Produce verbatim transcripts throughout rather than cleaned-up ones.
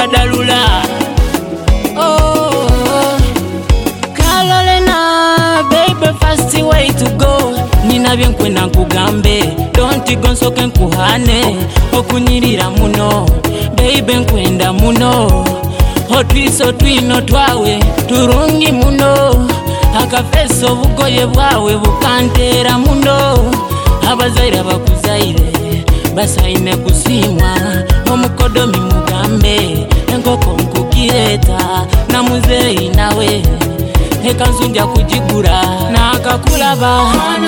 dalula. Oh, Carolina, baby, fast way to go. Nina byenkwenda nkugambe, don't go nsoke nkuhane, okunyirira muno, baby nkwenda muno, otwiso twino twawe, turungi muno, akafeso obugoye bwawe bukantera muno, abazaire bakuzaire, basaine kusimwa, omukodomi mugambe, enkoko nkukireta, na muzeyi nawe, ekanzunja kujigura, nakakulaba,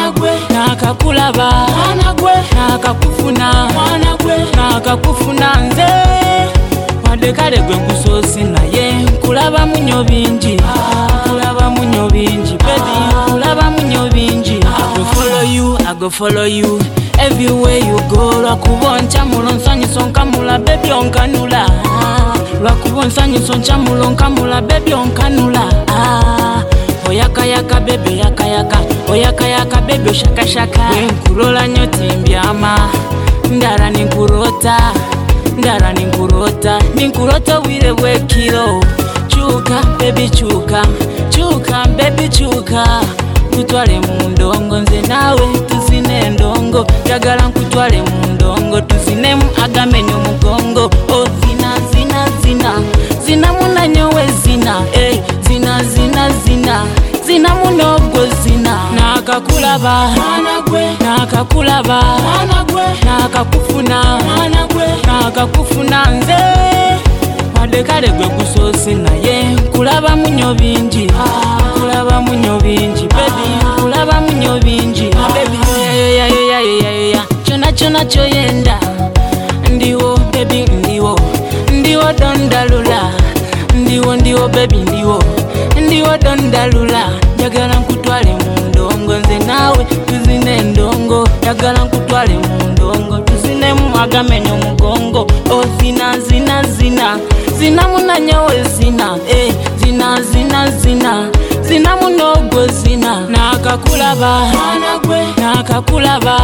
nakakulaba, nakakufuna, nakakufuna nze, wadekale gwe kusosi naye, kulaba munyo bingi, kulaba munyo bingi, baby, kulaba munyo bingi. I go follow you, I go follow you, everywhere you go, lwakuboncha mulonsonyi sonkamula, baby onkanula, lwakubonsanyi sonkamula onkamula, baby onkanula. Oyaka yaka bebe yaka yaka, oyaka yaka bebe shaka shaka. Nkurola nyoti mbyama, ndara ninkurota, ndara ninkurota, ninkurota wire wekiro. Chuka baby chuka, chuka baby chuka, kutwale mundongo nze nawe tuzine ndongo, jagala nkutwale mundongo tuzine mu agameni omugongo. Oh zina zina zina, zina munanyowe zina, eh zina zina zina, zina munogo zina, nakakulaba, nakakulaba, nakakufuna, nakakufuna nze, wadekale gwe kusosi naye, kulaba munyo bingi, kulaba munyo bingi, baby, kulaba munyo bingi, baby, ya ya ya ya ya ya, chona chona choyenda, ndiwo baby ndiwo, ndiwo dondalula, ndiwo ndiwo baby ndiwo, ndiwo dondalula, jagala nkutwale mundongo nze nawe tuzine ndongo, jagala nkutwale mundongo tuzine mu agamenyo mugongo. Oh zina zina zina, zina munanyowe zina, eh zina zina zina, zina munogo zina, nakakulaba, nakakulaba,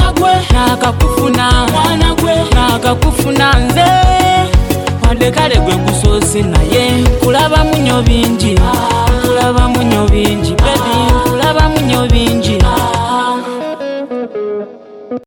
nakakufuna, nakakufuna nze, wadekale gwe kusosi naye, kulaba munyo bingi, kulaba munyo bingi.